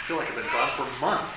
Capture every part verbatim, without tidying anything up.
feel like I've been gone for months.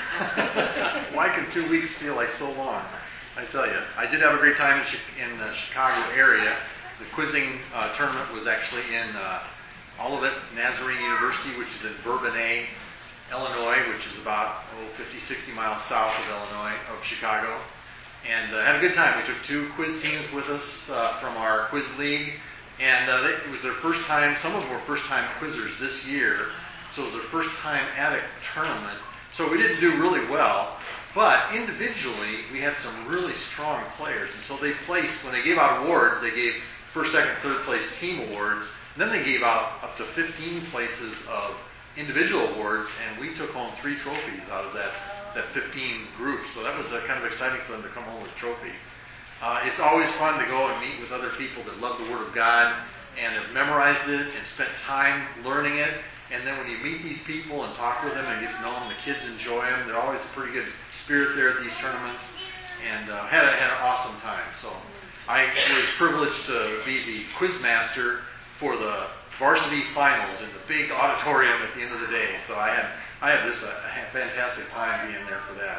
Why can two weeks feel like so long? I tell you, I did have a great time in, in the Chicago area. The quizzing uh, tournament was actually in uh, Olivet Nazarene University, which is in Bourbonnais, Illinois, which is about oh, fifty, sixty miles south of Illinois, of Chicago. And uh, had a good time. We took two quiz teams with us uh, from our quiz league. And uh, they, it was their first time, some of them were first-time quizzers this year. So it was their first time at a tournament. So we didn't do really well. But individually, we had some really strong players. And so they placed, when they gave out awards, they gave first, second, third place team awards. And then they gave out up to fifteen places of individual awards. And we took home three trophies out of that, that fifteen groups. So that was uh, kind of exciting for them to come home with a trophy. Uh, it's always fun to go and meet with other people that love the Word of God and have memorized it and spent time learning it. And then when you meet these people and talk with them and get to know them, the kids enjoy them. They're always a pretty good spirit there at these tournaments. And uh, had, a, had an awesome time. So I was privileged to be the quiz master for the varsity finals in the big auditorium at the end of the day. So I had I had just a, a fantastic time being there for that.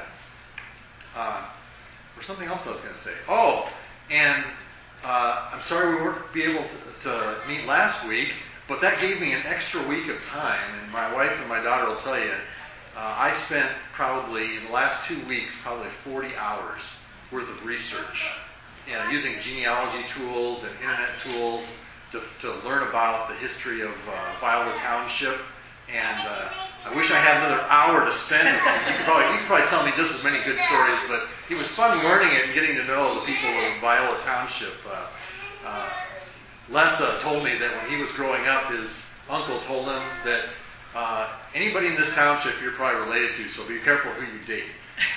Uh, Or something else I was going to say. Oh, and uh, I'm sorry we weren't be able to, to meet last week, but that gave me an extra week of time. And my wife and my daughter will tell you, uh, I spent probably in the last two weeks probably forty hours worth of research, you know, using genealogy tools and internet tools to, to learn about the history of uh, Viola Township. And uh, I wish I had another hour to spend with you. You could, probably, you could probably tell me just as many good stories, but it was fun learning it and getting to know the people of Viola Township. Uh, uh, Lessa told me that when he was growing up, his uncle told him that uh, anybody in this township you're probably related to, so be careful who you date.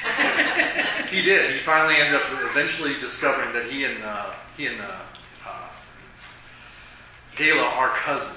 He did. He finally ended up eventually discovering that he and uh, he and uh, uh, Gayla are cousins.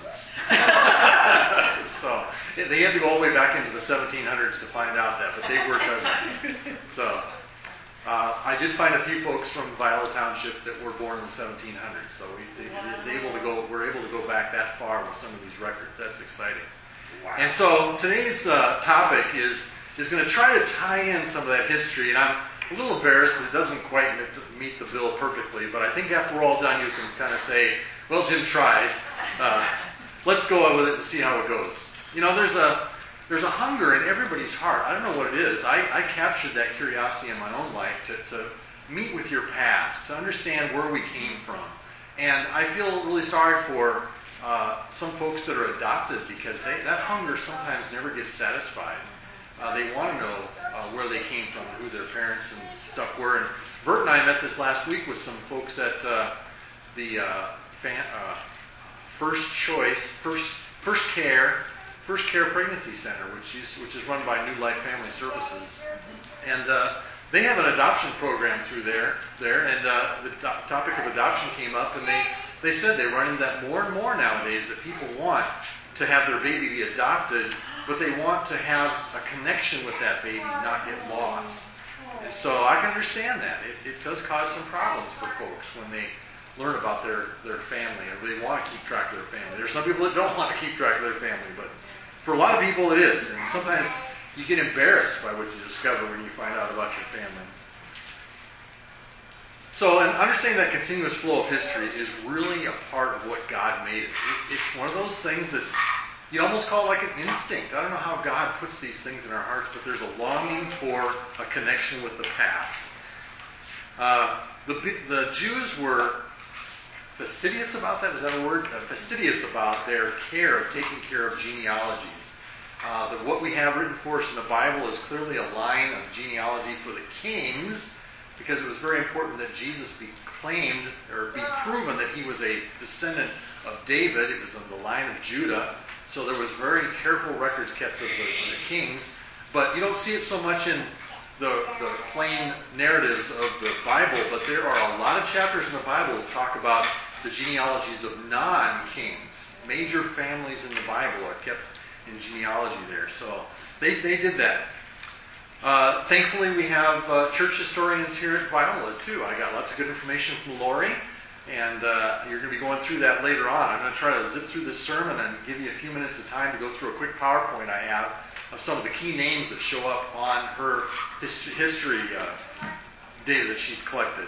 So they had to go all the way back into the seventeen hundreds to find out that, but they were cousins. So uh, I did find a few folks from Viola Township that were born in the seventeen hundreds. So we was able to go. We're able to go back that far with some of these records. That's exciting. Wow. And so today's uh, topic is is going to try to tie in some of that history. And I'm a little embarrassed that it doesn't quite meet the bill perfectly, but I think after we're all done, you can kind of say, "Well, Jim tried. Uh, let's go with it and see how it goes." You know, there's a there's a hunger in everybody's heart. I don't know what it is. I, I captured that curiosity in my own life to, to meet with your past, to understand where we came from. And I feel really sorry for uh, some folks that are adopted because they, that hunger sometimes never gets satisfied. Uh, they want to know uh, where they came from, who their parents and stuff were. And Bert and I met this last week with some folks at uh, the uh, fan, uh, First Choice, First First Care. First Care Pregnancy Center, which is which is run by New Life Family Services, and uh, they have an adoption program through there. There, and uh, the to- topic of adoption came up, and they they said they run into that more and more nowadays that people want to have their baby be adopted, but they want to have a connection with that baby, not get lost. And so I can understand that. It, it does cause some problems for folks when they learn about their, their family, or they want to keep track of their family. There's some people that don't want to keep track of their family, but for a lot of people it is. And sometimes you get embarrassed by what you discover when you find out about your family. So, and understanding that continuous flow of history is really a part of what God made it. It's one of those things that's, you almost call it like an instinct. I don't know how God puts these things in our hearts, but there's a longing for a connection with the past. Uh, the, the Jews were fastidious about that, is that a word? Uh, fastidious about their care of taking care of genealogies. Uh, that what we have written for us in the Bible is clearly a line of genealogy for the kings, because it was very important that Jesus be claimed or be proven that he was a descendant of David. It was in the line of Judah. So there was very careful records kept of the, of the kings. But you don't see it so much in the, the plain narratives of the Bible, but there are a lot of chapters in the Bible that talk about the genealogies of non-kings. Major families in the Bible are kept in genealogy there. So they, they did that. Uh, thankfully, we have uh, church historians here at Viola, too. I got lots of good information from Lori, and uh, you're going to be going through that later on. I'm going to try to zip through this sermon and give you a few minutes of time to go through a quick PowerPoint I have of some of the key names that show up on her history, history uh, data that she's collected.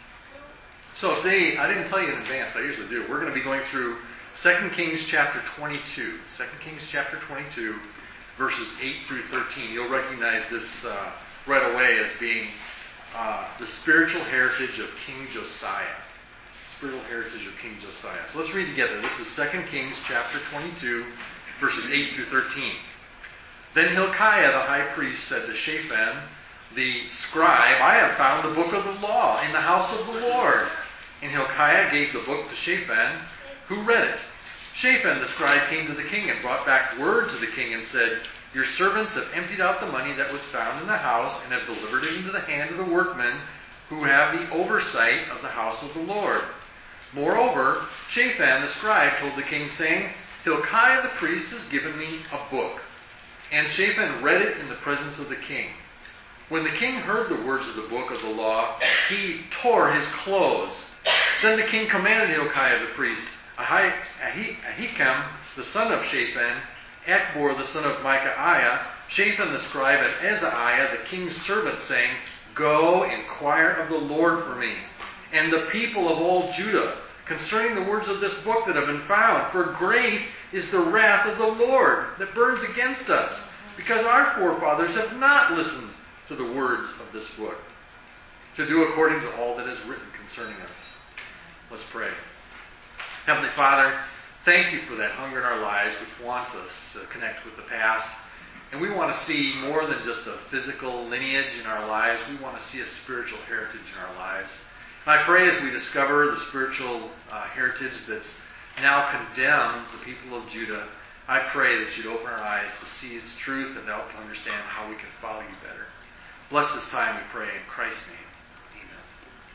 So say, I didn't tell you in advance, I usually do. We're going to be going through Second Kings chapter twenty-two. Second Kings chapter twenty-two, verses eight through thirteen. You'll recognize this uh, right away as being uh, the spiritual heritage of King Josiah. Spiritual heritage of King Josiah. So let's read together. This is Second Kings chapter twenty-two, verses eight through thirteen. Then Hilkiah the high priest said to Shaphan the scribe, I have found the book of the law in the house of the Lord. And Hilkiah gave the book to Shaphan, who read it. Shaphan the scribe came to the king and brought back word to the king and said, Your servants have emptied out the money that was found in the house and have delivered it into the hand of the workmen who have the oversight of the house of the Lord. Moreover, Shaphan the scribe told the king, saying, Hilkiah the priest has given me a book. And Shaphan read it in the presence of the king. When the king heard the words of the book of the law, he tore his clothes. Then the king commanded Hilkiah the priest, Ahi- Ahi- Ahikam the son of Shaphan, Achbor the son of Micaiah, Shaphan the scribe, and Azariah the king's servant, saying, Go, inquire of the Lord for me, and the people of all Judah, concerning the words of this book that have been found. For great is the wrath of the Lord that burns against us, because our forefathers have not listened to the words of this book, to do according to all that is written concerning us. Let's pray. Heavenly Father, thank you for that hunger in our lives which wants us to connect with the past. And we want to see more than just a physical lineage in our lives. We want to see a spiritual heritage in our lives. And I pray as we discover the spiritual uh, heritage that's now condemned the people of Judah, I pray that you'd open our eyes to see its truth and to help to understand how we can follow you better. Bless this time, we pray, in Christ's name. Amen.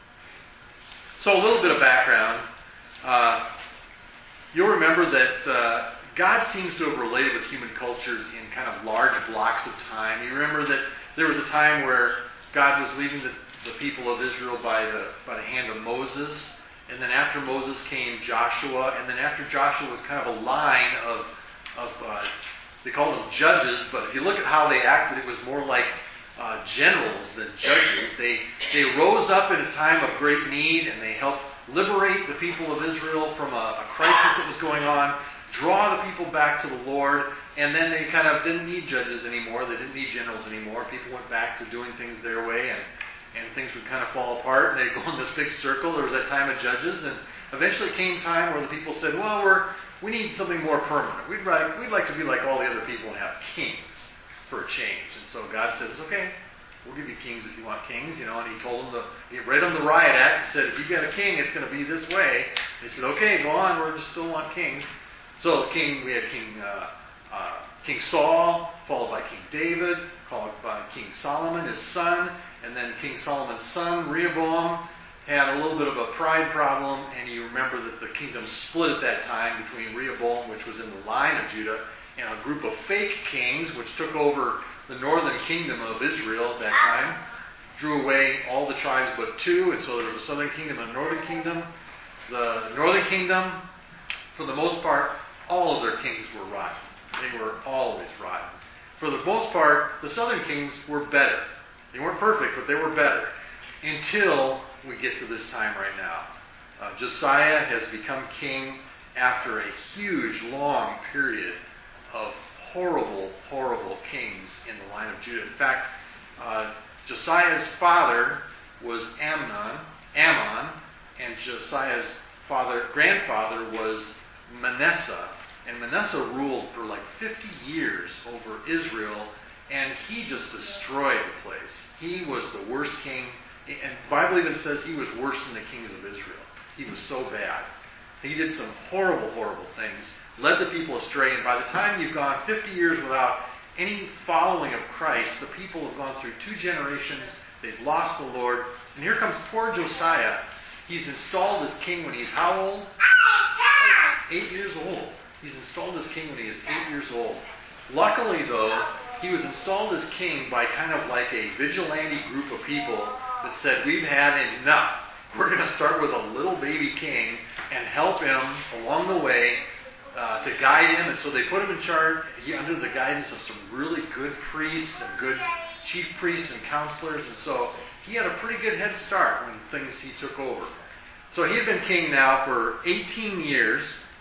So a little bit of background. Uh, you'll remember that uh, God seems to have related with human cultures in kind of large blocks of time. You remember that there was a time where God was leading the, the people of Israel by the, by the hand of Moses. And then after Moses came Joshua. And then after Joshua was kind of a line of, of uh, they called them judges. But if you look at how they acted, it was more like uh, generals than judges. They, they rose up in a time of great need, and they helped liberate the people of Israel from a, a crisis that was going on, draw the people back to the Lord, and then they kind of didn't need judges anymore. They didn't need generals anymore. People went back to doing things their way, and, and things would kind of fall apart, and they'd go in this big circle. There was that time of judges, and eventually came time where the people said, well, we're, we need something more permanent. We'd like, we'd like to be like all the other people and have kings for a change. And so God says, okay, we'll give you kings if you want kings, you know, and he told them, to, he read them the Riot Act and said, if you got a king, it's going to be this way. They said, okay, go on, we just still want kings. So the king, we had King uh, uh, King Saul, followed by King David, followed by King Solomon, his son, and then King Solomon's son, Rehoboam, had a little bit of a pride problem, and you remember that the kingdom split at that time between Rehoboam, which was in the line of Judah, and a group of fake kings, which took over the northern kingdom of Israel at that time, drew away all the tribes but two, and so there was a southern kingdom and a northern kingdom. The northern kingdom, for the most part, all of their kings were rotten. They were always rotten. For the most part, the southern kings were better. They weren't perfect, but they were better. Until we get to this time right now. Uh, Josiah has become king after a huge, long period of horrible, horrible kings in the line of Judah. In fact, uh, Josiah's father was Amnon, Ammon, and Josiah's father, grandfather was Manasseh. And Manasseh ruled for like fifty years over Israel, and he just destroyed the place. He was the worst king, and the Bible even says he was worse than the kings of Israel. He was so bad. He did some horrible, horrible things, led the people astray, and by the time you've gone fifty years without any following of Christ, the people have gone through two generations, they've lost the Lord, and here comes poor Josiah. He's installed as king when he's how old? Eight years old. He's installed as king when he is eight years old. Luckily, though, he was installed as king by kind of like a vigilante group of people that said, we've had enough. We're going to start with a little baby king and help him along the way uh, to guide him, and so they put him in charge he, under the guidance of some really good priests and good chief priests and counselors, and so he had a pretty good head start when things he took over. So he had been king now for eighteen years,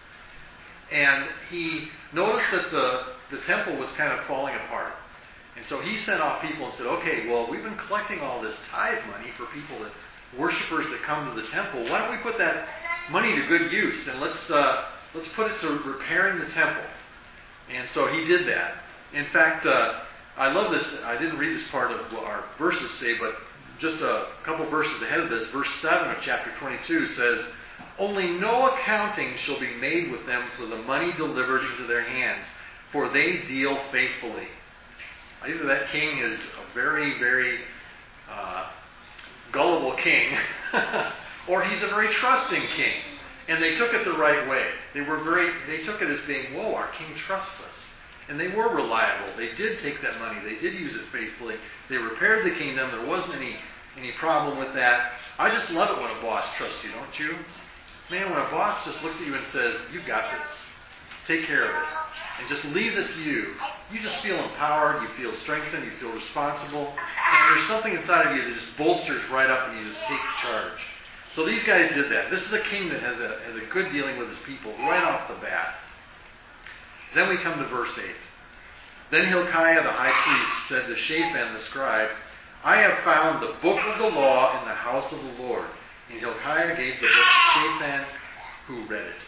and he noticed that the, the temple was kind of falling apart. And so he sent off people and said, okay, well, we've been collecting all this tithe money for people, that worshipers that come to the temple. Why don't we put that money to good use, and let's uh, let's put it to repairing the temple. And so he did that. In fact, uh, I love this. I didn't read this part of what our verses say, but just a couple verses ahead of this, verse seven of chapter twenty-two says, only no accounting shall be made with them for the money delivered into their hands, for they deal faithfully. Either that king is a very, very uh, gullible king, or he's a very trusting king. And they took it the right way. They were very. They took it as being, whoa, our king trusts us. And they were reliable. They did take that money. They did use it faithfully. They repaired the kingdom. There wasn't any, any problem with that. I just love it when a boss trusts you, don't you? Man, when a boss just looks at you and says, you've got this. Take care of it. And just leaves it to you. You just feel empowered. You feel strengthened. You feel responsible. And there's something inside of you that just bolsters right up and you just take charge. So these guys did that. This is a king that has a, has a good dealing with his people right off the bat. Then we come to verse eight. Then Hilkiah the high priest said to Shaphan the scribe, I have found the book of the law in the house of the Lord. And Hilkiah gave the book to Shaphan, who read it.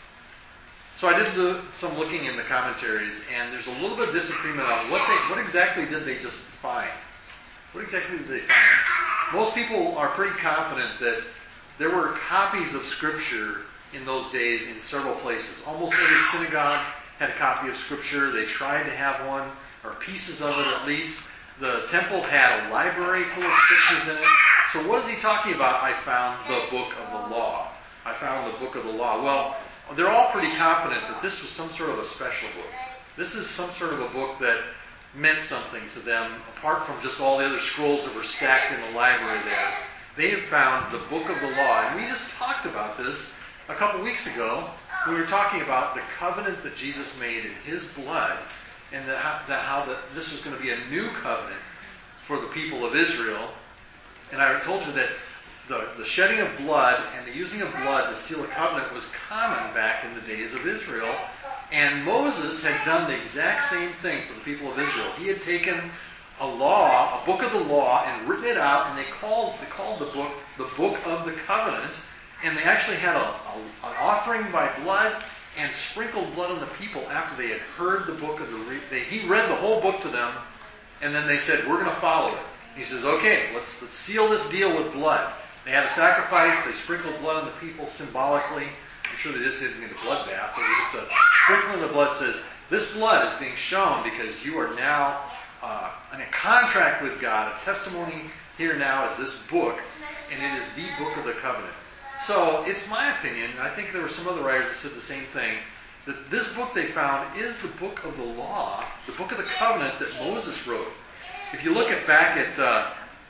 So I did do some looking in the commentaries, and there's a little bit of disagreement on what they, what exactly did they just find. What exactly did they find? Most people are pretty confident that there were copies of Scripture in those days in several places. Almost every synagogue had a copy of Scripture. They tried to have one, or pieces of it at least. The temple had a library full of Scriptures in it. So what is he talking about? I found the book of the law. I found the book of the law. Well, they're all pretty confident that this was some sort of a special book. This is some sort of a book that meant something to them, apart from just all the other scrolls that were stacked in the library there. They had found the book of the law. And we just talked about this a couple weeks ago. We were talking about the covenant that Jesus made in His blood, and that how, that how that this was going to be a new covenant for the people of Israel. And I told you that the, the shedding of blood and the using of blood to seal a covenant was common back in the days of Israel. And Moses had done the exact same thing for the people of Israel. He had taken a law, a book of the law, and written it out, and they called they called the book the Book of the Covenant. And they actually had a, a, an offering by blood and sprinkled blood on the people after they had heard the book of the... Re- they, he read the whole book to them, and then they said, we're going to follow it. He says, okay, let's, let's seal this deal with blood. They had a sacrifice. They sprinkled blood on the people symbolically. I'm sure they just didn't get a blood bath. But it was just a sprinkling of the blood says, this blood is being shown because you are now uh, in a contract with God. A testimony here now is this book, and it is the book of the covenant. So it's my opinion, and I think there were some other writers that said the same thing, that this book they found is the book of the law, the book of the covenant that Moses wrote. If you look at back at uh,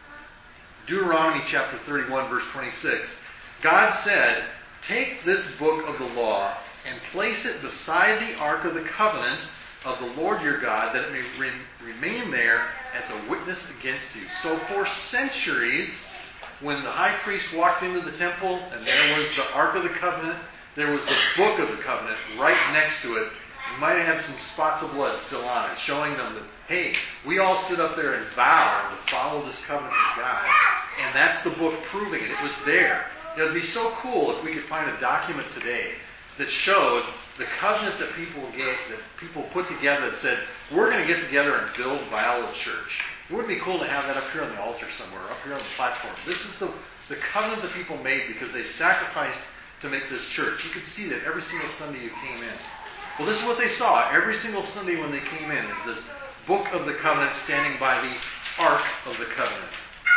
Deuteronomy chapter thirty-one, verse twenty-six, God said, take this book of the law and place it beside the ark of the covenant of the Lord your God, that it may re- remain there as a witness against you. So for centuries, when the high priest walked into the temple and there was the Ark of the Covenant, there was the Book of the Covenant right next to it. You might have had some spots of blood still on it, showing them that, hey, we all stood up there and vowed to follow this covenant with God. And that's the book proving it. It was there. It would be so cool if we could find a document today that showed the covenant that people gave, that people put together that said, we're going to get together and build Viola Church. It would be cool to have that up here on the altar somewhere, up here on the platform. This is the, the covenant that people made because they sacrificed to make this church. You could see that every single Sunday you came in. Well, this is what they saw every single Sunday when they came in, is this book of the covenant standing by the ark of the covenant.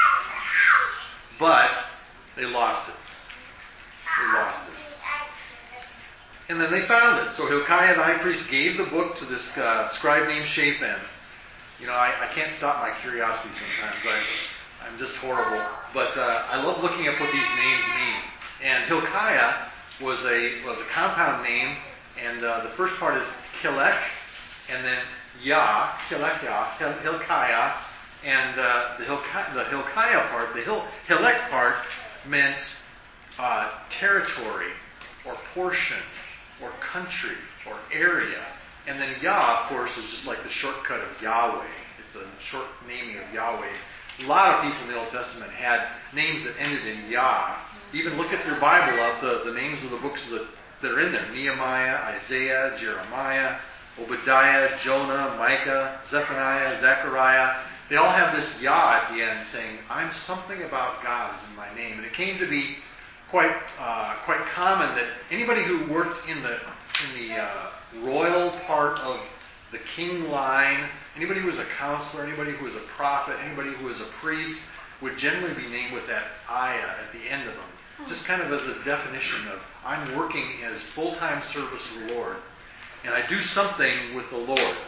But they lost it. They lost it. And then they found it. So Hilkiah the high priest gave the book to this uh, scribe named Shaphan. You know, I, I can't stop my curiosity sometimes. I, I'm just horrible. But uh, I love looking up what these names mean. And Hilkiah was a was a compound name And uh, the first part is Kelek, and then Yah, Kelek Yah, Hil- Hilkiah, and uh, the, Hilki- the Hilkiah part, the Hil- Hilek part meant uh, territory, or portion, or country, or area. And then Yah, of course, is just like the shortcut of Yahweh. It's a short naming of Yahweh. A lot of people in the Old Testament had names that ended in Yah. Even look at your Bible up, the, the names of the books that, that are in there. Nehemiah, Isaiah, Jeremiah, Obadiah, Jonah, Micah, Zephaniah, Zechariah. They all have this Yah at the end saying, I'm something about God is in my name. And it came to be quite uh, quite common that anybody who worked in the in the uh, royal part of the king line, anybody who was a counselor, anybody who was a prophet, anybody who was a priest, would generally be named with that ayah at the end of them. Just kind of as a definition of, I'm working as full-time service of the Lord, and I do something with the Lord.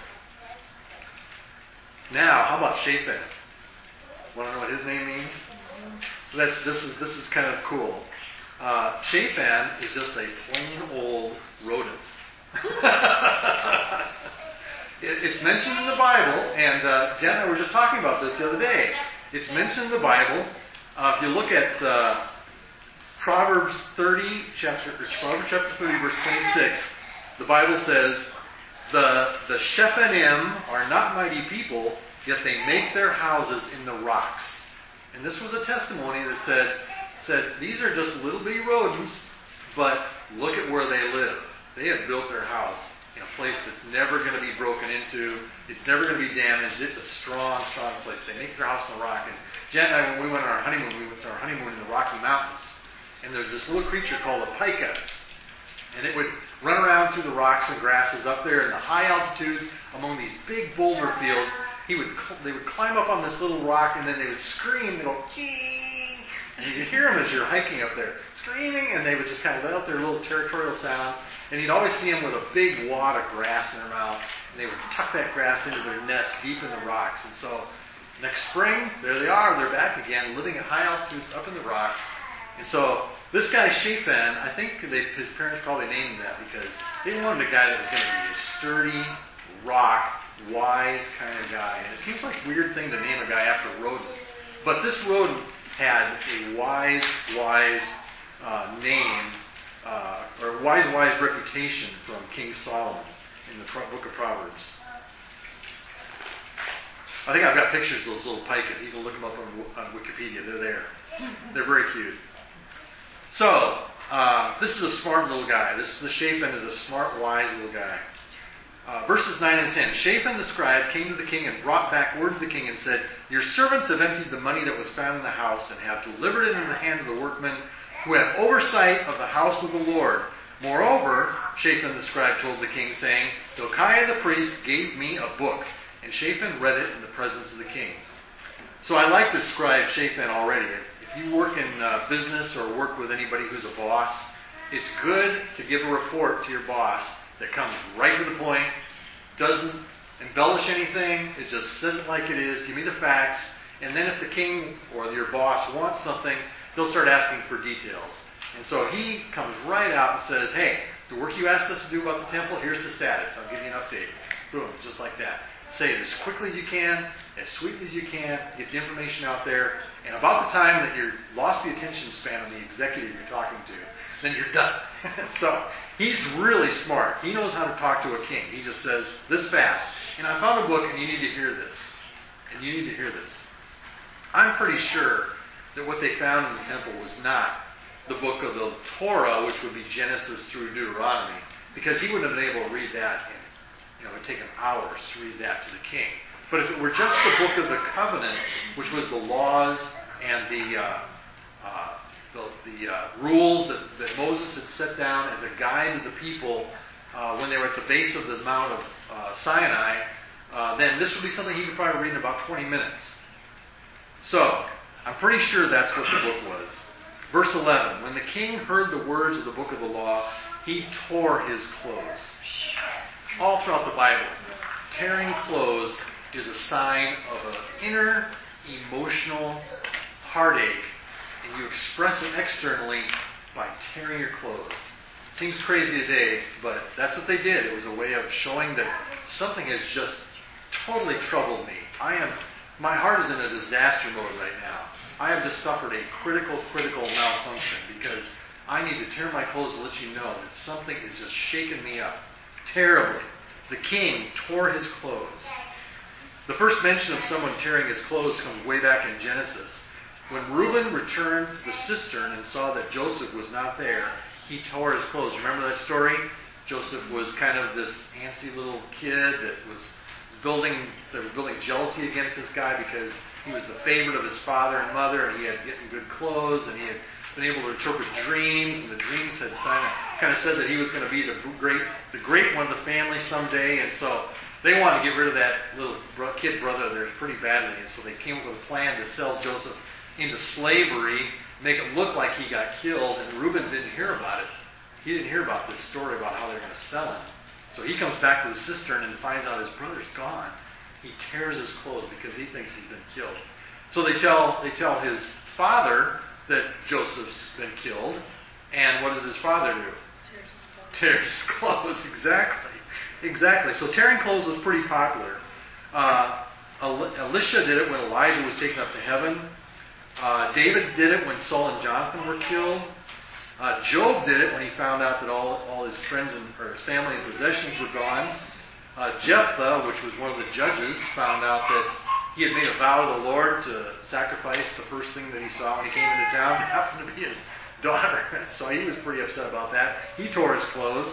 Now, how about Shaphan? Want to know what his name means? That's, this is this is kind of cool. Uh, Shaphan is just a plain old rodent. it, it's mentioned in the Bible, and uh, Jen and I were just talking about this the other day. It's mentioned in the Bible. Uh, if you look at uh, Proverbs thirty, chapter Proverbs chapter thirty, verse twenty-six, the Bible says, The the Shephanim are not mighty people, yet they make their houses in the rocks. And this was a testimony that said, said these are just little bitty rodents, but look at where they live. They have built their house in a place that's never going to be broken into. It's never going to be damaged. It's a strong, strong place. They make their house in the rock. And Jen and I, when we went on our honeymoon, we went to our honeymoon in the Rocky Mountains. And there's this little creature called a pika. And it would run around through the rocks and grasses up there in the high altitudes among these big boulder fields. He would, they would climb up on this little rock, and then they would scream. They'd go, "Chee!" And you could hear them as you're hiking up there, screaming, and they would just kind of let out their little territorial sound. And you'd always see them with a big wad of grass in their mouth, and they would tuck that grass into their nest deep in the rocks. And so next spring, there they are. They're back again, living at high altitudes up in the rocks. And so this guy, Shaphan, I think they, his parents probably named him that because they wanted a guy that was going to be a sturdy, rock, wise kind of guy. And it seems like a weird thing to name a guy after a rodent. But this rodent had a wise, wise uh, name, uh, or wise, wise reputation from King Solomon in the book of Proverbs. I think I've got pictures of those little pikas. You can look them up on, on Wikipedia. They're there. They're very cute. So, uh, this is a smart little guy. This the Shaphan is a smart, wise little guy. Uh, verses nine and ten. Shaphan the scribe came to the king and brought back word to the king and said, Your servants have emptied the money that was found in the house and have delivered it into the hand of the workmen who have oversight of the house of the Lord. Moreover, Shaphan the scribe told the king, saying, Hilkiah the priest gave me a book. And Shaphan read it in the presence of the king. So I like this scribe Shaphan already. If you work in uh, business or work with anybody who's a boss, it's good to give a report to your boss that comes right to the point, doesn't embellish anything, it just says it like it is, give me the facts, and then if the king or your boss wants something, they'll start asking for details. And so he comes right out and says, hey, the work you asked us to do about the temple, here's the status. I'll give you an update. Boom, just like that. Say it as quickly as you can, as sweetly as you can, get the information out there, and about the time that you've lost the attention span of the executive you're talking to, then you're done. So he's really smart. He knows how to talk to a king. He just says this fast. And I found a book, and you need to hear this. And you need to hear this. I'm pretty sure that what they found in the temple was not the book of the Torah, which would be Genesis through Deuteronomy, because he wouldn't have been able to read that. In, you know, it would take him hours to read that to the king. But if it were just the book of the covenant, which was the laws and the uh, uh, the, the uh, rules that, that Moses had set down as a guide to the people uh, when they were at the base of the Mount of uh, Sinai, uh, then this would be something he could probably read in about twenty minutes. So, I'm pretty sure that's what the book was. Verse eleven, when the king heard the words of the book of the law, he tore his clothes. All throughout the Bible, tearing clothes is a sign of an inner emotional heartache, and you express it externally by tearing your clothes. Seems crazy today, but that's what they did. It was a way of showing that something has just totally troubled me. I am, my heart is in a disaster mode right now. I have just suffered a critical, critical malfunction because I need to tear my clothes to let you know that something is just shaking me up terribly. The king tore his clothes. The first mention of someone tearing his clothes comes way back in Genesis. When Reuben returned to the cistern and saw that Joseph was not there, he tore his clothes. Remember that story? Joseph was kind of this antsy little kid that was building, they were building jealousy against this guy because he was the favorite of his father and mother, and he had getting good clothes, and he had been able to interpret dreams, and the dreams had kind of said that he was going to be the great, the great one of the family someday, and so they wanted to get rid of that little kid brother of theirs pretty badly, and so they came up with a plan to sell Joseph into slavery, make it look like he got killed, and Reuben didn't hear about it. He didn't hear about this story about how they were going to sell him. So he comes back to the cistern and finds out his brother's gone. He tears his clothes because he thinks he's been killed. So they tell they tell his father that Joseph's been killed, and what does his father do? Tears his clothes. Exactly. Exactly. So tearing clothes was pretty popular. Uh, Elisha did it when Elijah was taken up to heaven. Uh, David did it when Saul and Jonathan were killed. Uh, Job did it when he found out that all, all his friends and or his family and possessions were gone. Uh, Jephthah, which was one of the judges, found out that he had made a vow to the Lord to sacrifice the first thing that he saw when he came into town. It happened to be his daughter. So he was pretty upset about that. He tore his clothes.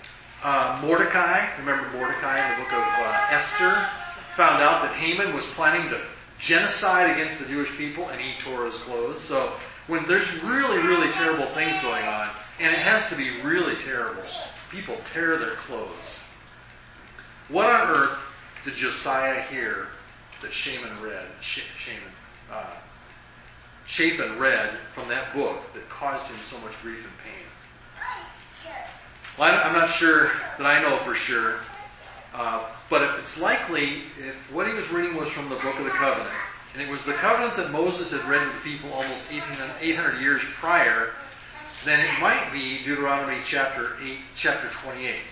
Uh, Mordecai, remember Mordecai in the book of uh, Esther, found out that Haman was planning to genocide against the Jewish people, and he tore his clothes. So when there's really, really terrible things going on, and it has to be really terrible, people tear their clothes. What on earth did Josiah hear that Shaman read, Shaman, uh, Shaphan read from that book that caused him so much grief and pain? Well, I'm not sure that I know for sure, uh, but if it's likely, if what he was reading was from the Book of the Covenant, and it was the covenant that Moses had read to the people almost eight hundred years prior, then it might be Deuteronomy chapter eight, chapter twenty-eight.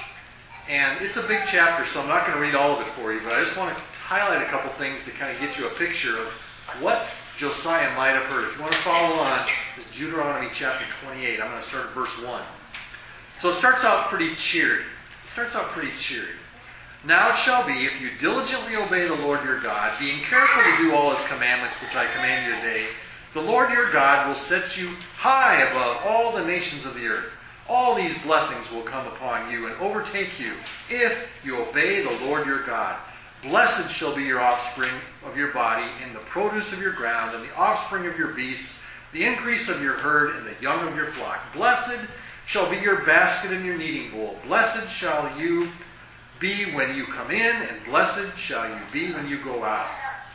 And it's a big chapter, so I'm not going to read all of it for you, but I just want to highlight a couple things to kind of get you a picture of what Josiah might have heard. If you want to follow on, it's Deuteronomy chapter twenty-eight. I'm going to start at verse one. So it starts out pretty cheery. It starts out pretty cheery. Now it shall be, if you diligently obey the Lord your God, being careful to do all his commandments which I command you today, the Lord your God will set you high above all the nations of the earth. All these blessings will come upon you and overtake you if you obey the Lord your God. Blessed shall be your offspring of your body, and the produce of your ground, and the offspring of your beasts, the increase of your herd, and the young of your flock. Blessed shall be your basket and your kneading bowl. Blessed shall you be when you come in, and blessed shall you be when you go out.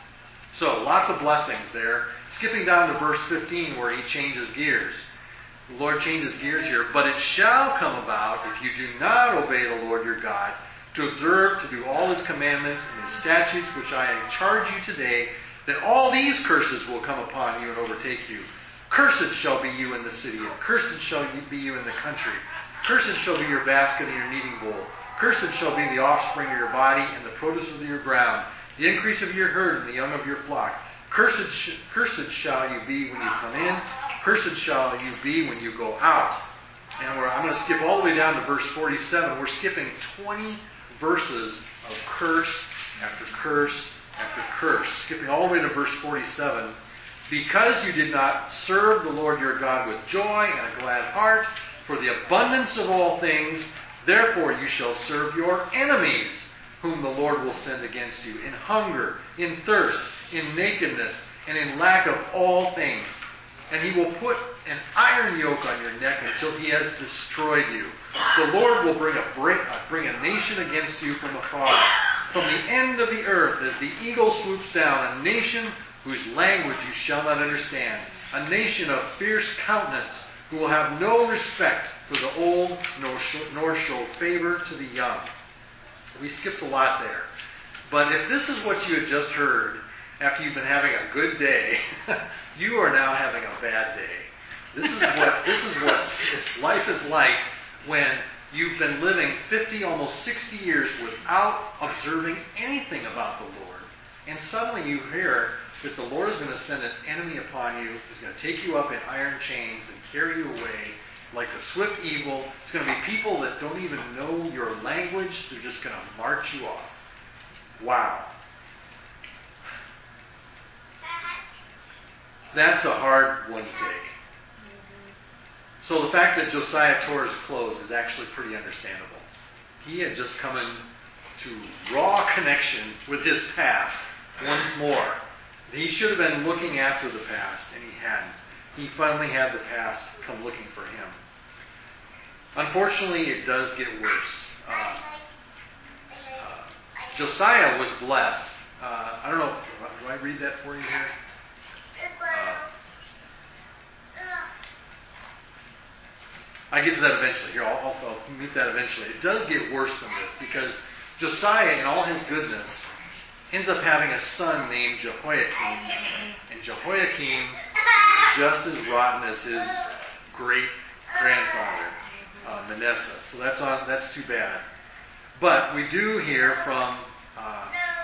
So, lots of blessings there. Skipping down to verse fifteen where he changes gears. The Lord changes gears here. But it shall come about, if you do not obey the Lord your God, to observe, to do all his commandments and his statutes which I charge you today, that all these curses will come upon you and overtake you. Cursed shall be you in the city, and cursed shall be you in the country. Cursed shall be your basket and your kneading bowl. Cursed shall be the offspring of your body and the produce of your ground, the increase of your herd and the young of your flock. Cursed, sh- cursed shall you be when you come in. Cursed shall you be when you go out. And we're, I'm going to skip all the way down to verse forty-seven. We're skipping twenty verses of curse after curse after curse. Skipping all the way to verse forty-seven. Because you did not serve the Lord your God with joy and a glad heart, for the abundance of all things, therefore you shall serve your enemies, whom the Lord will send against you, in hunger, in thirst, in nakedness, and in lack of all things. And he will put an iron yoke on your neck until he has destroyed you. The Lord will bring a, break, uh, bring a nation against you from afar, from the end of the earth, as the eagle swoops down, a nation whose language you shall not understand, a nation of fierce countenance, who will have no respect for the old, nor show, nor show favor to the young. We skipped a lot there. But if this is what you had just heard, after you've been having a good day, you are now having a bad day. This is what this is what life is like when you've been living fifty, almost sixty years without observing anything about the Lord, and suddenly you hear that the Lord is going to send an enemy upon you, is going to take you up in iron chains and carry you away like a swift evil. It's going to be people that don't even know your language. They're just going to march you off. Wow. That's a hard one to take. So the fact that Josiah tore his clothes is actually pretty understandable. He had just come into raw connection with his past once more. He should have been looking after the past, and he hadn't. He finally had the past come looking for him. Unfortunately, it does get worse. Uh, uh, Josiah was blessed. Uh, I don't know, do I read that for you here? Uh, I get to that eventually. Here, I'll, I'll, I'll meet that eventually. It does get worse than this because Josiah, in all his goodness, ends up having a son named Jehoiakim. And Jehoiakim is just as rotten as his great-grandfather, uh, Manasseh. So that's on. That's too bad. But we do hear from, uh,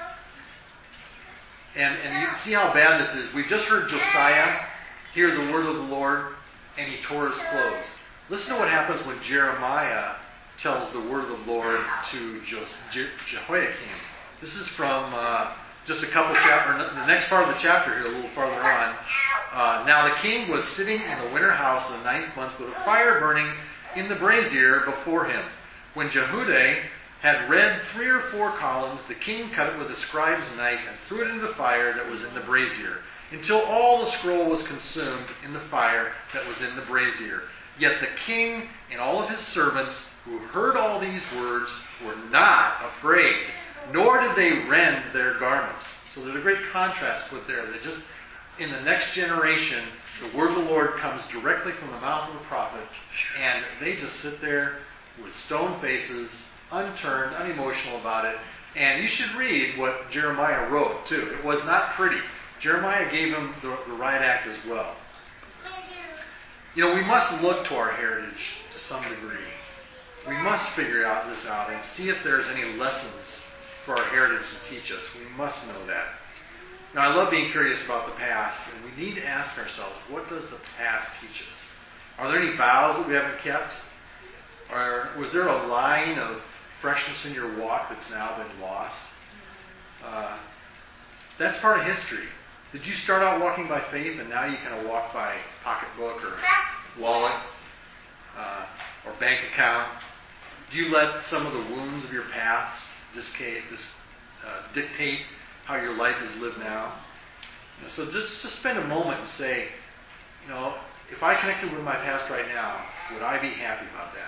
and, and you can see how bad this is. We've just heard Josiah hear the word of the Lord, and he tore his clothes. Listen to what happens when Jeremiah tells the word of the Lord to Je- Jehoiakim. This is from uh, just a couple chapters, the next part of the chapter here, a little farther on. Uh, now the king was sitting in the winter house in the ninth month with a fire burning in the brazier before him. When Jehudi had read three or four columns, the king cut it with a scribe's knife and threw it into the fire that was in the brazier, until all the scroll was consumed in the fire that was in the brazier. Yet the king and all of his servants who heard all these words were not afraid, nor did they rend their garments. So there's a great contrast put there. That just in the next generation, the word of the Lord comes directly from the mouth of a prophet, and they just sit there with stone faces, unturned, unemotional about it. And you should read what Jeremiah wrote, too. It was not pretty. Jeremiah gave him the, the right act as well. You know, we must look to our heritage to some degree. We must figure out this out and see if there's any lessons for our heritage to teach us. We must know that. Now, I love being curious about the past, and we need to ask ourselves, what does the past teach us? Are there any vows that we haven't kept? Or was there a line of freshness in your walk that's now been lost? Uh, that's part of history. Did you start out walking by faith, and now you kind of walk by pocketbook or wallet uh, or bank account? Do you let some of the wounds of your past discade, dis, uh, dictate how your life is lived now? You know, so just, just spend a moment and say, you know, if I connected with my past right now, would I be happy about that?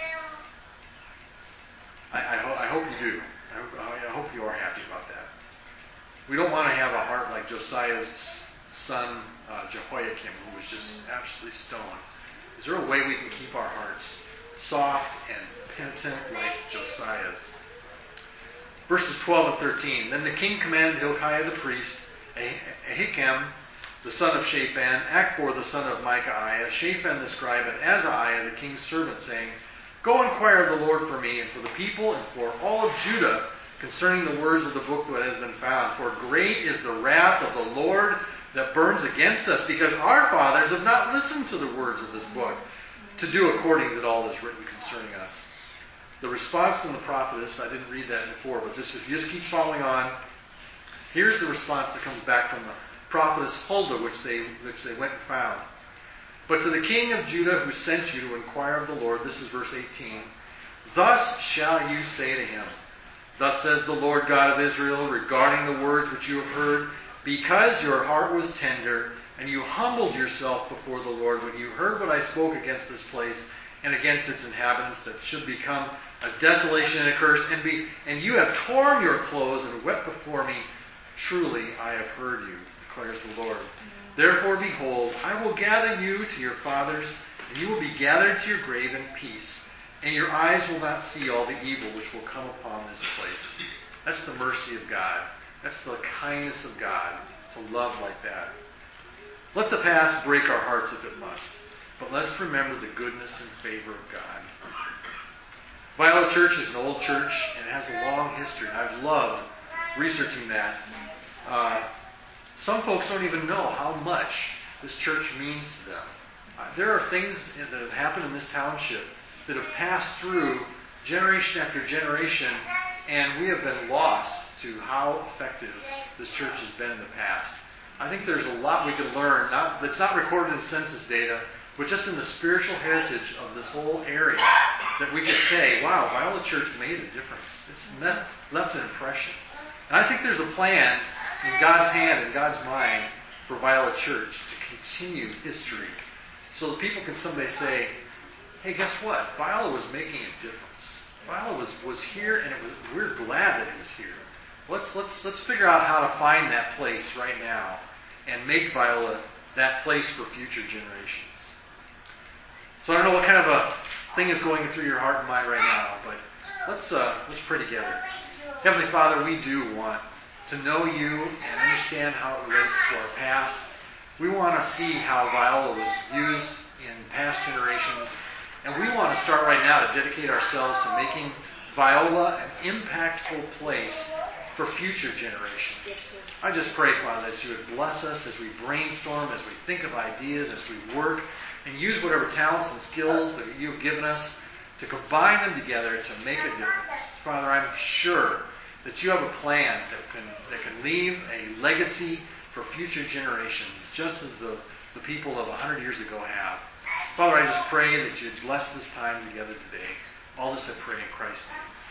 I, I, ho- I hope you do. I hope, I hope you are happy about that. We don't want to have a heart like Josiah's son, uh, Jehoiakim, who was just absolutely stoned. Is there a way we can keep our hearts soft and penitent like Josiah's? Verses twelve and thirteen. Then the king commanded Hilkiah the priest, Ahikam the son of Shaphan, Achbor the son of Micaiah, Shaphan the scribe, and Azariah the king's servant, saying, Go inquire of the Lord for me and for the people and for all of Judah concerning the words of the book that has been found. For great is the wrath of the Lord that burns against us, because our fathers have not listened to the words of this book, to do according to all that is written concerning us. The response from the prophetess, I didn't read that before, but this, if you just keep following on, here's the response that comes back from the prophetess Huldah, which they, which they went and found. But to the king of Judah who sent you to inquire of the Lord, this is verse eighteen, Thus shall you say to him, Thus says the Lord God of Israel, regarding the words which you have heard, because your heart was tender, and you humbled yourself before the Lord when you heard what I spoke against this place and against its inhabitants, that should become a desolation and a curse, and be and you have torn your clothes and wept before me. Truly I have heard you, declares the Lord. Therefore, behold, I will gather you to your fathers, and you will be gathered to your grave in peace, and your eyes will not see all the evil which will come upon this place. That's the mercy of God. That's the kindness of God, to love like that. Let the past break our hearts if it must, but let's remember the goodness and favor of God. Viola Church is an old church and it has a long history. I've loved researching that. Uh, some folks don't even know how much this church means to them. Uh, there are things that have happened in this township that have passed through generation after generation, and we have been lost to how effective this church has been in the past. I think there's a lot we can learn, not, that's not recorded in census data, but just in the spiritual heritage of this whole area, that we could say, wow, Viola Church made a difference. It's left, left an impression. And I think there's a plan in God's hand, in God's mind, for Viola Church to continue history, so that people can someday say, hey, guess what? Viola was making a difference. Viola was, was here, and it was, we're glad that it was here. Let's, let's, let's figure out how to find that place right now and make Viola that place for future generations. So I don't know what kind of a thing is going through your heart and mind right now, but let's uh, let's pray together. Heavenly Father, we do want to know you and understand how it relates to our past. We want to see how Viola was used in past generations, and we want to start right now to dedicate ourselves to making Viola an impactful place for future generations. I just pray, Father, that you would bless us as we brainstorm, as we think of ideas, as we work, and use whatever talents and skills that you have given us to combine them together to make a difference. Father, I'm sure that you have a plan that can that can leave a legacy for future generations, just as the, the people of one hundred years ago have. Father, I just pray that you'd bless this time together today. All this I pray in Christ's name.